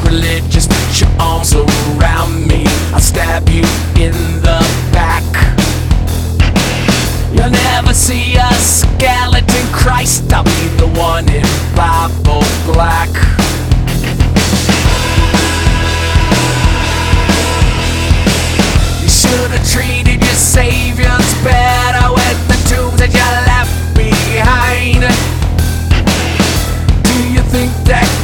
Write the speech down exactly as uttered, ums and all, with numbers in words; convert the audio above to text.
sacrilegious. Put your arms around me, I'll stab you in the back. You'll never see a skeleton Christ, I'll be the one in Bible black. You should have treated your saviors better with the tombs that you left behind. Do you think that